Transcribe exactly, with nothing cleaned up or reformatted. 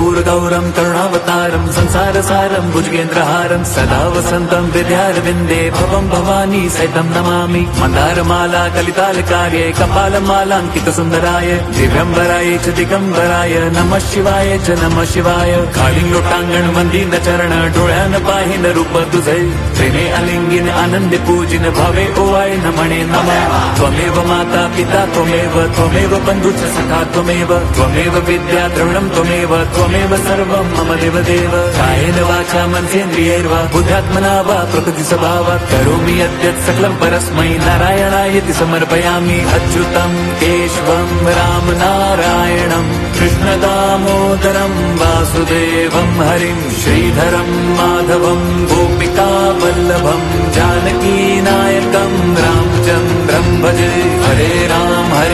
कर्पूरगौरं करुणावतारं संसारसारं भुजगेन्द्रहारं सदा वसन्तं विद्यारविन्दे भवं भवानी सहितं नमामि। मन्दारमाला कलितालकार्ये कपालमालाङ्कितसुन्दराय दिव्यम्बराय च दिगम्बराय नमः शिवाय च नमः शिवाय। कालिङ्गोटाङ्गण वन्दिन चरण डोळ्यान पाहिन रूप तुझे प्रेमे अलिंगिन आनंदे पूजिन भावे ओवाय नमणे नमः। त्वमेव माता पिता त्वमेव त्वमेव बन्धुश्च सखा त्वमेव त्वमेव विद्या द्रविणं त्वमेव त्वमेव सर्वं मम देवदेव। कायेन वाचा मनसेन्द्रियैर्वा बुद्ध्यात्मना वा प्रकृतिस्वभावात् करोमि यद्यत् सकलं परस्मै नारायणायति समर्पयामि। अच्युतं केशवं राम नारायणं कृष्णदामोदरं वासुदेवं हरिं श्रीधरं माधवं गोपिका वल्लभं जानकीनायकं रामचन्द्रं भजे। हरे राम हरे